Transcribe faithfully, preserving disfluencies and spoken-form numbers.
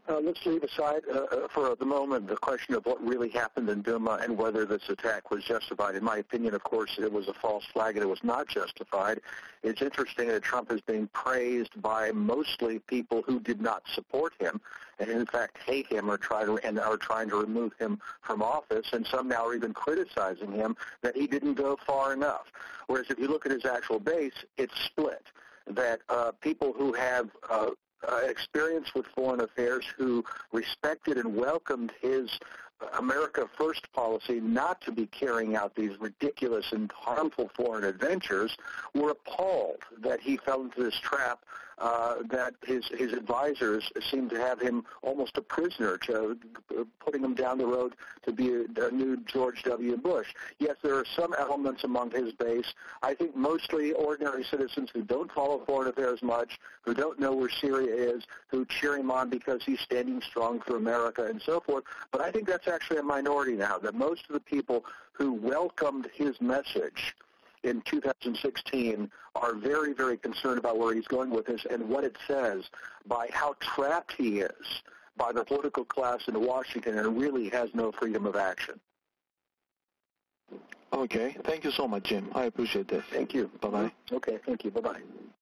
Uh, let's leave aside uh, for the moment the question of what really happened in Duma and whether this attack was justified. In my opinion, of course, it was a false flag and it was not justified. It's interesting that Trump is being praised by mostly people who did not support him and in fact hate him or try to and are trying to remove him from office, and some now are even criticizing him that he didn't go far enough. Whereas if you look at his actual base, it's split. That uh, people who have uh, Uh, experience with foreign affairs, who respected and welcomed his America First policy not to be carrying out these ridiculous and harmful foreign adventures, were appalled that he fell into this trap, uh, that his, his advisors seemed to have him almost a prisoner, to, uh, putting him down the road to be a, a new George W. Bush. Yes, there are some elements among his base, I think mostly ordinary citizens who don't follow foreign affairs much, who don't know where Syria is, who cheer him on because he's standing strong for America and so forth. But I think that's actually a minority now, that most of the people who welcomed his message in two thousand sixteen are very, very concerned about where he's going with this and what it says by how trapped he is by the political class in Washington and really has no freedom of action. Okay. Thank you so much, Jim. I appreciate this. Thank you. Bye-bye. Okay. Thank you. Bye-bye.